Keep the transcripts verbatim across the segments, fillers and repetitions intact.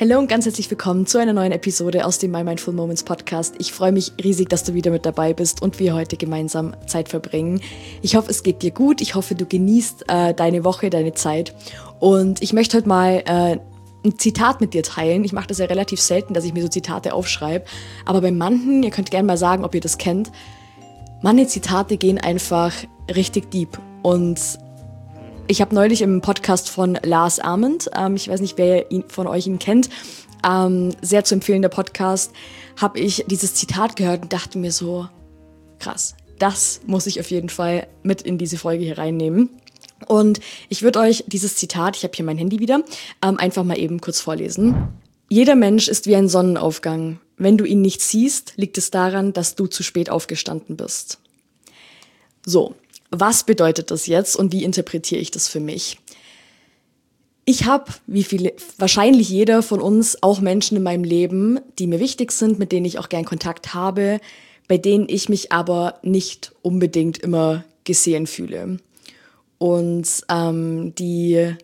Hallo und ganz herzlich willkommen zu einer neuen Episode aus dem My Mindful Moments Podcast. Ich freue mich riesig, dass du wieder mit dabei bist und wir heute gemeinsam Zeit verbringen. Ich hoffe, es geht dir gut. Ich hoffe, du genießt äh, deine Woche, deine Zeit. Und ich möchte heute mal äh, ein Zitat mit dir teilen. Ich mache das ja relativ selten, dass ich mir so Zitate aufschreibe. Aber bei manchen, ihr könnt gerne mal sagen, ob ihr das kennt, manche Zitate gehen einfach richtig deep. Und ich habe neulich im Podcast von Lars Ament, ähm, ich weiß nicht, wer ihn, von euch ihn kennt, ähm, sehr zu empfehlender Podcast, habe ich dieses Zitat gehört und dachte mir so, krass, das muss ich auf jeden Fall mit in diese Folge hier reinnehmen. Und ich würde euch dieses Zitat, ich habe hier mein Handy wieder, ähm, einfach mal eben kurz vorlesen. Jeder Mensch ist wie ein Sonnenaufgang. Wenn du ihn nicht siehst, liegt es daran, dass du zu spät aufgestanden bist. So. Was bedeutet das jetzt und wie interpretiere ich das für mich? Ich habe, wie viele, wahrscheinlich jeder von uns, auch Menschen in meinem Leben, die mir wichtig sind, mit denen ich auch gern Kontakt habe, bei denen ich mich aber nicht unbedingt immer gesehen fühle. Und ähm, die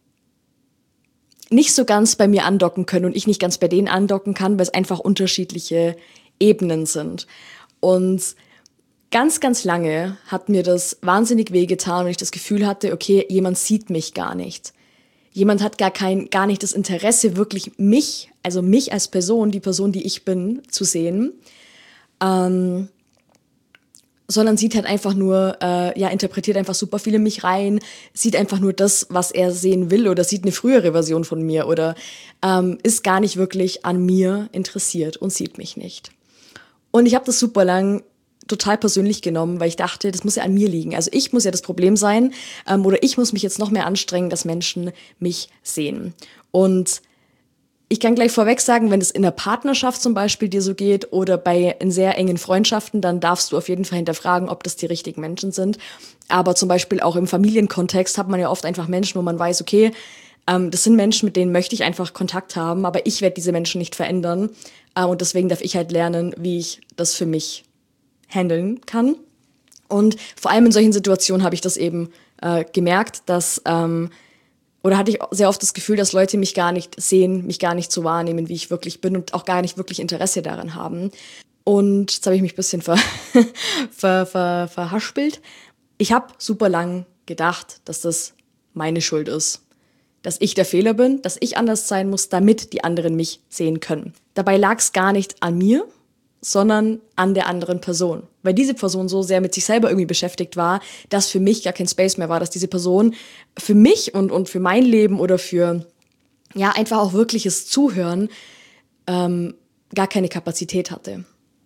nicht so ganz bei mir andocken können und ich nicht ganz bei denen andocken kann, weil es einfach unterschiedliche Ebenen sind. Und Ganz, ganz lange hat mir das wahnsinnig wehgetan und ich das Gefühl hatte, okay, jemand sieht mich gar nicht. Jemand hat gar kein, gar nicht das Interesse, wirklich mich, also mich als Person, die Person, die ich bin, zu sehen, ähm, sondern sieht halt einfach nur, äh, ja, interpretiert einfach super viel in mich rein, sieht einfach nur das, was er sehen will oder sieht eine frühere Version von mir oder ähm, ist gar nicht wirklich an mir interessiert und sieht mich nicht. Und ich habe das super lang total persönlich genommen, weil ich dachte, das muss ja an mir liegen. Also ich muss ja das Problem sein ähm, oder ich muss mich jetzt noch mehr anstrengen, dass Menschen mich sehen. Und ich kann gleich vorweg sagen, wenn es in der Partnerschaft zum Beispiel dir so geht oder bei in sehr engen Freundschaften, dann darfst du auf jeden Fall hinterfragen, ob das die richtigen Menschen sind. Aber zum Beispiel auch im Familienkontext hat man ja oft einfach Menschen, wo man weiß, okay, ähm, das sind Menschen, mit denen möchte ich einfach Kontakt haben, aber ich werde diese Menschen nicht verändern. Äh, und deswegen darf ich halt lernen, wie ich das für mich handeln kann. Und vor allem in solchen Situationen habe ich das eben äh, gemerkt, dass, ähm, oder hatte ich sehr oft das Gefühl, dass Leute mich gar nicht sehen, mich gar nicht so wahrnehmen, wie ich wirklich bin und auch gar nicht wirklich Interesse daran haben. Und jetzt habe ich mich ein bisschen ver, ver, ver, verhaspelt. Ich habe super lang gedacht, dass das meine Schuld ist. Dass ich der Fehler bin, dass ich anders sein muss, damit die anderen mich sehen können. Dabei lag es gar nicht an mir, sondern an der anderen Person. Weil diese Person so sehr mit sich selber irgendwie beschäftigt war, dass für mich gar kein Space mehr war, dass diese Person für mich und, und für mein Leben oder für ja einfach auch wirkliches Zuhören ähm, gar keine Kapazität hatte.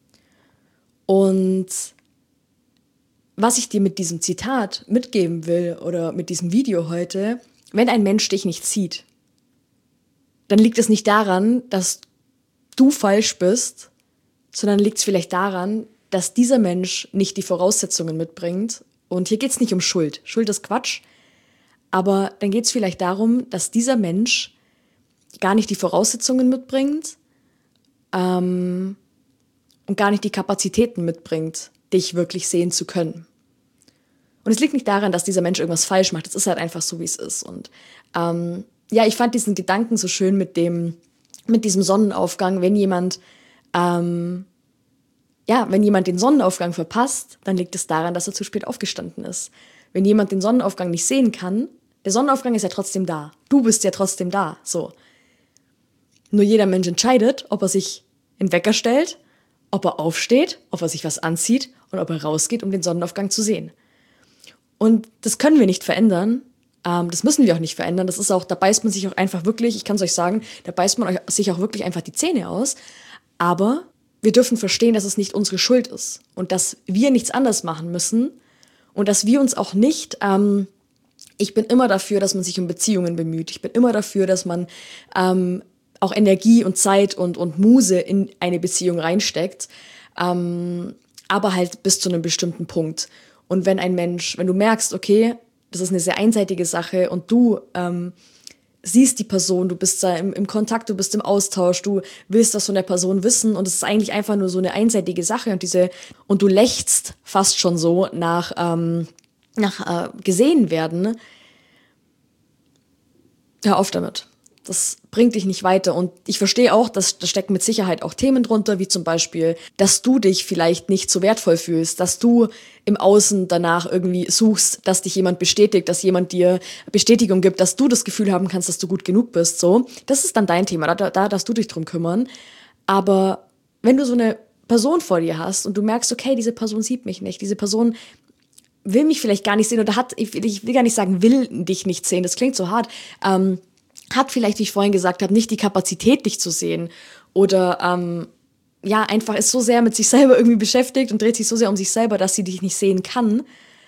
Und was ich dir mit diesem Zitat mitgeben will oder mit diesem Video heute, wenn ein Mensch dich nicht sieht, dann liegt es nicht daran, dass du falsch bist, sondern liegt es vielleicht daran, dass dieser Mensch nicht die Voraussetzungen mitbringt. Und hier geht es nicht um Schuld. Schuld ist Quatsch. Aber dann geht es vielleicht darum, dass dieser Mensch gar nicht die Voraussetzungen mitbringt ähm, und gar nicht die Kapazitäten mitbringt, dich wirklich sehen zu können. Und es liegt nicht daran, dass dieser Mensch irgendwas falsch macht. Es ist halt einfach so, wie es ist. Und ähm, ja, ich fand diesen Gedanken so schön mit dem, mit diesem Sonnenaufgang, wenn jemand Ähm, ja, wenn jemand den Sonnenaufgang verpasst, dann liegt es daran, dass er zu spät aufgestanden ist. Wenn jemand den Sonnenaufgang nicht sehen kann, der Sonnenaufgang ist ja trotzdem da. Du bist ja trotzdem da, so. Nur jeder Mensch entscheidet, ob er sich einen Wecker stellt, ob er aufsteht, ob er sich was anzieht und ob er rausgeht, um den Sonnenaufgang zu sehen. Und das können wir nicht verändern. Ähm, das müssen wir auch nicht verändern. Das ist auch, da beißt man sich auch einfach wirklich, ich kann es euch sagen, da beißt man sich auch wirklich einfach die Zähne aus. Aber wir dürfen verstehen, dass es nicht unsere Schuld ist und dass wir nichts anders machen müssen und dass wir uns auch nicht, ähm, ich bin immer dafür, dass man sich um Beziehungen bemüht. Ich bin immer dafür, dass man ähm, auch Energie und Zeit und, und Muse in eine Beziehung reinsteckt, ähm, aber halt bis zu einem bestimmten Punkt. Und wenn ein Mensch, wenn du merkst, okay, das ist eine sehr einseitige Sache und du ähm, siehst die Person, du bist da im, im Kontakt, du bist im Austausch, du willst was von der Person wissen und es ist eigentlich einfach nur so eine einseitige Sache und diese und du lechzt fast schon so nach, ähm, nach äh, gesehen werden. Hör auf damit. das bringt dich nicht weiter. Und ich verstehe auch, dass da stecken mit Sicherheit auch Themen drunter, wie zum Beispiel, dass du dich vielleicht nicht so wertvoll fühlst, dass du im Außen danach irgendwie suchst, dass dich jemand bestätigt, dass jemand dir Bestätigung gibt, dass du das Gefühl haben kannst, dass du gut genug bist. So, das ist dann dein Thema, da, da darfst du dich drum kümmern. Aber wenn du so eine Person vor dir hast und du merkst, okay, diese Person sieht mich nicht, diese Person will mich vielleicht gar nicht sehen oder hat, ich, ich will gar nicht sagen, will dich nicht sehen, das klingt so hart, ähm, hat vielleicht, wie ich vorhin gesagt habe, nicht die Kapazität, dich zu sehen oder ähm, ja, einfach ist so sehr mit sich selber irgendwie beschäftigt und dreht sich so sehr um sich selber, dass sie dich nicht sehen kann,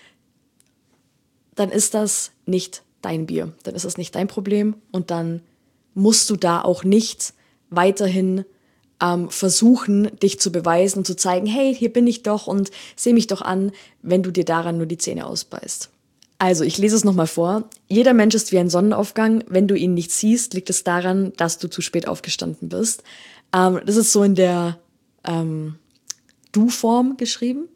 dann ist das nicht dein Bier, dann ist das nicht dein Problem und dann musst du da auch nicht weiterhin ähm, versuchen, dich zu beweisen und zu zeigen, hey, hier bin ich doch und seh mich doch an, wenn du dir daran nur die Zähne ausbeißt. Also, ich lese es nochmal vor. Jeder Mensch ist wie ein Sonnenaufgang. Wenn du ihn nicht siehst, liegt es daran, dass du zu spät aufgestanden bist. Ähm, das ist so in der ähm, Du-Form geschrieben.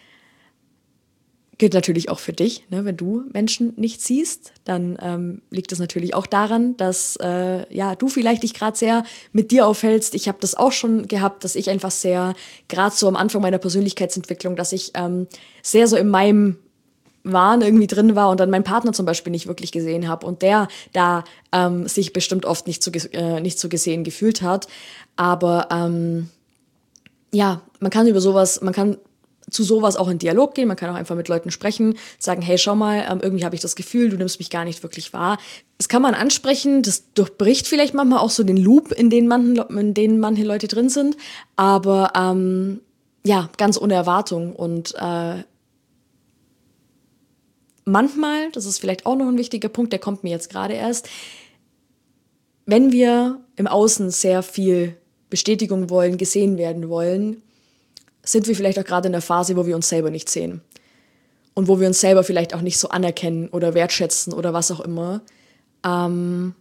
Gilt natürlich auch für dich, ne? Wenn du Menschen nicht siehst, dann ähm, liegt es natürlich auch daran, dass äh, ja du vielleicht dich gerade sehr mit dir aufhältst. Ich habe das auch schon gehabt, dass ich einfach sehr, gerade so am Anfang meiner Persönlichkeitsentwicklung, dass ich ähm, sehr so in meinem Wahn irgendwie drin war und dann meinen Partner zum Beispiel nicht wirklich gesehen habe und der da ähm, sich bestimmt oft nicht so, äh, nicht so gesehen gefühlt hat. Aber ähm, ja, man kann über sowas, man kann zu sowas auch in Dialog gehen, man kann auch einfach mit Leuten sprechen, sagen, hey, schau mal, ähm, irgendwie habe ich das Gefühl, du nimmst mich gar nicht wirklich wahr. Das kann man ansprechen, das durchbricht vielleicht manchmal auch so den Loop, in den manchen, in denen manche Leute drin sind, aber ähm, ja, ganz ohne Erwartung und äh, manchmal, das ist vielleicht auch noch ein wichtiger Punkt, der kommt mir jetzt gerade erst, wenn wir im Außen sehr viel Bestätigung wollen, gesehen werden wollen, sind wir vielleicht auch gerade in der Phase, wo wir uns selber nicht sehen. Und wo wir uns selber vielleicht auch nicht so anerkennen oder wertschätzen oder was auch immer. Ähm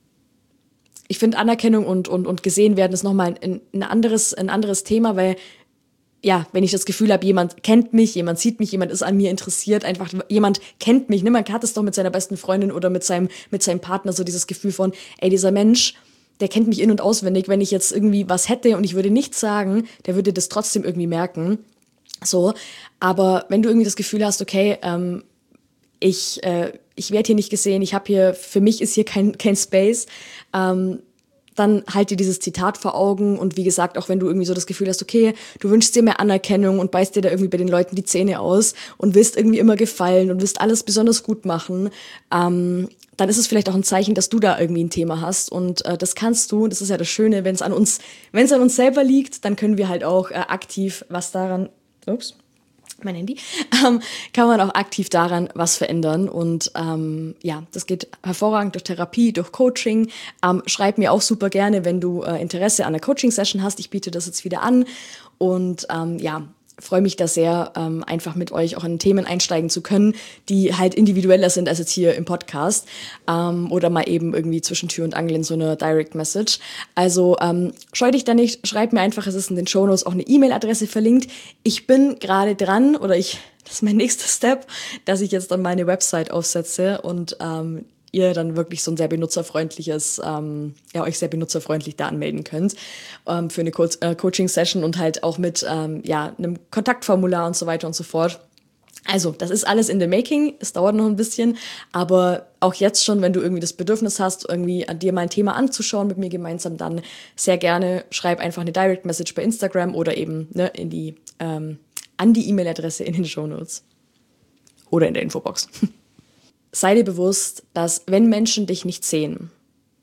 ich finde, Anerkennung und, und, und gesehen werden ist nochmal ein, ein, anderes, ein anderes Thema, weil ja, wenn ich das Gefühl habe, jemand kennt mich, jemand sieht mich, jemand ist an mir interessiert, einfach jemand kennt mich, ne? Man hat es doch mit seiner besten Freundin oder mit seinem, mit seinem Partner, so dieses Gefühl von, ey, dieser Mensch, der kennt mich in- und auswendig, wenn ich jetzt irgendwie was hätte und ich würde nichts sagen, der würde das trotzdem irgendwie merken. So, aber wenn du irgendwie das Gefühl hast, okay, ähm, ich, äh, ich werde hier nicht gesehen, ich habe hier, für mich ist hier kein, kein Space, ähm, dann halt dir dieses Zitat vor Augen und wie gesagt, auch wenn du irgendwie so das Gefühl hast, okay, du wünschst dir mehr Anerkennung und beißt dir da irgendwie bei den Leuten die Zähne aus und willst irgendwie immer gefallen und willst alles besonders gut machen, ähm, dann ist es vielleicht auch ein Zeichen, dass du da irgendwie ein Thema hast und äh, das kannst du, das ist ja das Schöne, wenn es an uns, wenn es an uns selber liegt, dann können wir halt auch äh, aktiv was daran, ups, mein Handy, ähm, kann man auch aktiv daran was verändern. Und ähm, ja, das geht hervorragend durch Therapie, durch Coaching. Ähm, schreib mir auch super gerne, wenn du äh, Interesse an einer Coaching-Session hast. Ich biete das jetzt wieder an. Und ähm, ja, freue mich da sehr, ähm, einfach mit euch auch in Themen einsteigen zu können, die halt individueller sind als jetzt hier im Podcast ähm, oder mal eben irgendwie zwischen Tür und Angel in so einer Direct Message. Also ähm, scheu dich da nicht, schreib mir einfach, es ist in den Shownotes auch eine E-Mail-Adresse verlinkt. Ich bin gerade dran oder ich, das ist mein nächster Step, dass ich jetzt dann meine Website aufsetze und ähm, ihr dann wirklich so ein sehr benutzerfreundliches, ähm, ja, euch sehr benutzerfreundlich da anmelden könnt ähm, für eine Co- äh, Coaching-Session und halt auch mit ähm, ja, einem Kontaktformular und so weiter und so fort. Also, das ist alles in the making, es dauert noch ein bisschen, aber auch jetzt schon, wenn du irgendwie das Bedürfnis hast, irgendwie an dir mal ein Thema anzuschauen mit mir gemeinsam, dann sehr gerne schreib einfach eine Direct Message bei Instagram oder eben ne, in die, ähm, an die E-Mail-Adresse in den Shownotes oder in der Infobox. Sei dir bewusst, dass wenn Menschen dich nicht sehen,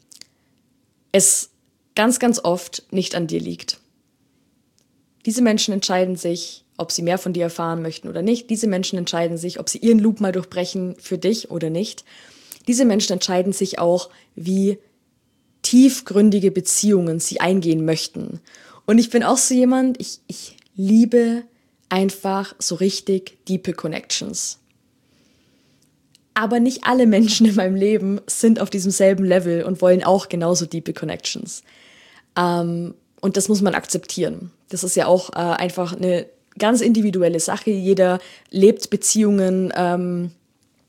es ganz, ganz oft nicht an dir liegt. Diese Menschen entscheiden sich, ob sie mehr von dir erfahren möchten oder nicht. Diese Menschen entscheiden sich, ob sie ihren Loop mal durchbrechen für dich oder nicht. Diese Menschen entscheiden sich auch, wie tiefgründige Beziehungen sie eingehen möchten. Und ich bin auch so jemand, ich, ich liebe einfach so richtig diepe Connections. Aber nicht alle Menschen in meinem Leben sind auf diesem selben Level und wollen auch genauso diepe Connections. Ähm, und das muss man akzeptieren. Das ist ja auch äh, einfach eine ganz individuelle Sache. Jeder lebt Beziehungen ähm,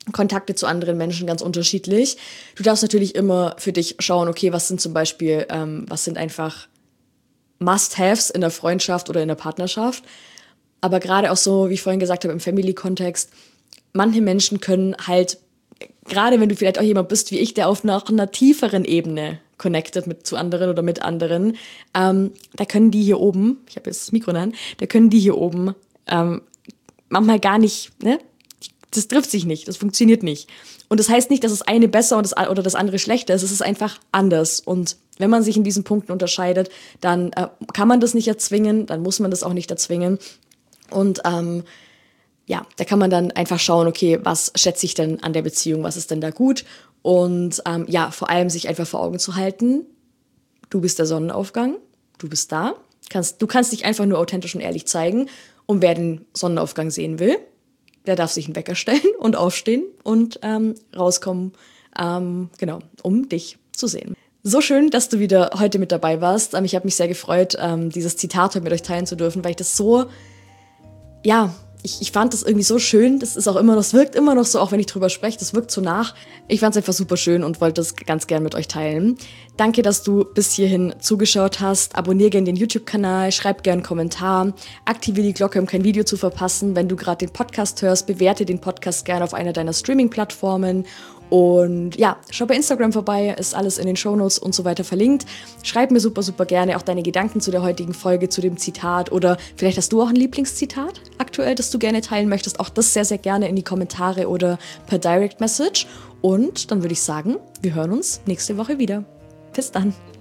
Kontakte zu anderen Menschen ganz unterschiedlich. Du darfst natürlich immer für dich schauen, okay, was sind zum Beispiel, ähm, was sind einfach Must-Haves in der Freundschaft oder in der Partnerschaft. Aber gerade auch so, wie ich vorhin gesagt habe, im Family-Kontext, manche Menschen können halt, gerade wenn du vielleicht auch jemand bist wie ich, der auf einer, einer tieferen Ebene connected mit zu anderen oder mit anderen, ähm, da können die hier oben, ich habe jetzt das Mikro in der Hand, da können die hier oben ähm, manchmal gar nicht, ne? Das trifft sich nicht, das funktioniert nicht. Und das heißt nicht, dass das eine besser und das, oder das andere schlechter ist, es ist einfach anders. Und wenn man sich in diesen Punkten unterscheidet, dann äh, kann man das nicht erzwingen, dann muss man das auch nicht erzwingen. Und ähm, ja, da kann man dann einfach schauen, okay, was schätze ich denn an der Beziehung, was ist denn da gut? Und ähm, ja, vor allem sich einfach vor Augen zu halten, du bist der Sonnenaufgang, du bist da, kannst, du kannst dich einfach nur authentisch und ehrlich zeigen. Und wer den Sonnenaufgang sehen will, der darf sich einen Wecker stellen und aufstehen und ähm, rauskommen, ähm, genau, um dich zu sehen. So schön, dass du wieder heute mit dabei warst. Ähm, ich habe mich sehr gefreut, ähm, dieses Zitat heute mit euch teilen zu dürfen, weil ich das so, ja, ich, ich fand das irgendwie so schön. Das ist auch immer noch, das wirkt immer noch so, auch wenn ich drüber spreche, das wirkt so nach. Ich fand es einfach super schön und wollte das ganz gern mit euch teilen. Danke, dass du bis hierhin zugeschaut hast. Abonniere gerne den YouTube-Kanal, schreib gerne einen Kommentar, aktiviere die Glocke, um kein Video zu verpassen. Wenn du gerade den Podcast hörst, bewerte den Podcast gerne auf einer deiner Streaming-Plattformen. Und ja, schau bei Instagram vorbei, ist alles in den Shownotes und so weiter verlinkt. Schreib mir super, super gerne auch deine Gedanken zu der heutigen Folge, zu dem Zitat oder vielleicht hast du auch ein Lieblingszitat aktuell, das du gerne teilen möchtest. Auch das sehr, sehr gerne in die Kommentare oder per Direct Message. Und dann würde ich sagen, wir hören uns nächste Woche wieder. Bis dann.